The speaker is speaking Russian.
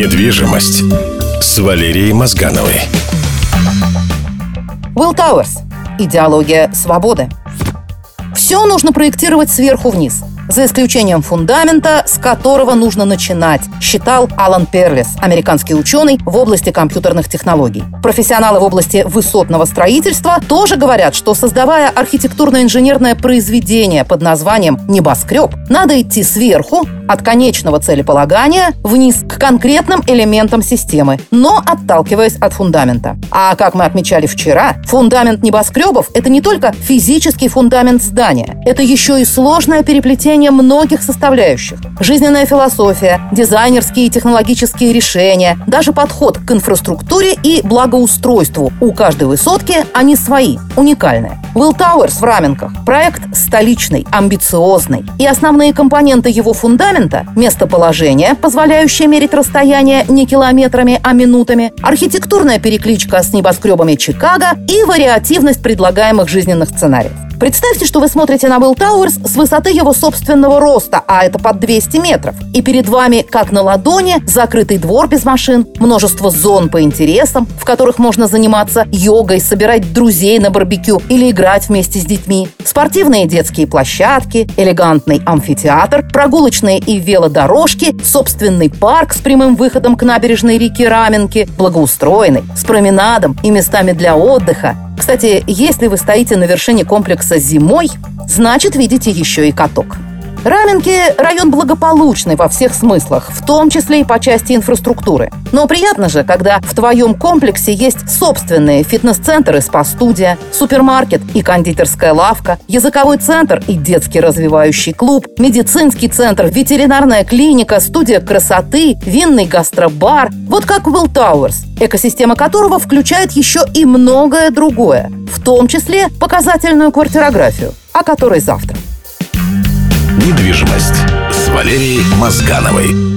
Недвижимость с Валерией Мозгановой. Will Towers. Идеология свободы. Все нужно проектировать сверху вниз, за исключением фундамента, с которого нужно начинать, считал Алан Перлис, американский ученый в области компьютерных технологий. Профессионалы в области высотного строительства тоже говорят, что, создавая архитектурно-инженерное произведение под названием «небоскреб», надо идти сверху, от конечного целеполагания, вниз к конкретным элементам системы, но отталкиваясь от фундамента. А как мы отмечали вчера, фундамент небоскребов – это не только физический фундамент здания, это еще и сложное переплетение многих составляющих. Жизненная философия, дизайнерские и технологические решения, даже подход к инфраструктуре и благоустройству. У каждой высотки они свои, уникальные. Will Towers в Раменках – проект столичный, амбициозный. И основные компоненты его фундамента – местоположение, позволяющее мерить расстояние не километрами, а минутами, архитектурная перекличка с небоскребами Чикаго и вариативность предлагаемых жизненных сценариев. Представьте, что вы смотрите на Will Towers с высоты его собственного роста, а это под 200 метров. И перед вами, как на ладони, закрытый двор без машин, множество зон по интересам, в которых можно заниматься йогой, собирать друзей на барбекю или играть вместе с детьми, спортивные детские площадки, элегантный амфитеатр, прогулочные и велодорожки, собственный парк с прямым выходом к набережной реки Раменки, благоустроенный, с променадом и местами для отдыха. Кстати, если вы стоите на вершине комплекса зимой, значит, видите еще и каток. Раменки – район благополучный во всех смыслах, в том числе и по части инфраструктуры. Но приятно же, когда в твоем комплексе есть собственные фитнес-центр и спа-студия, супермаркет и кондитерская лавка, языковой центр и детский развивающий клуб, медицинский центр, ветеринарная клиника, студия красоты, винный гастробар. Вот как Will Towers, экосистема которого включает еще и многое другое, в том числе показательную квартирографию, о которой завтра. Недвижимость с Валерией Мозгановой.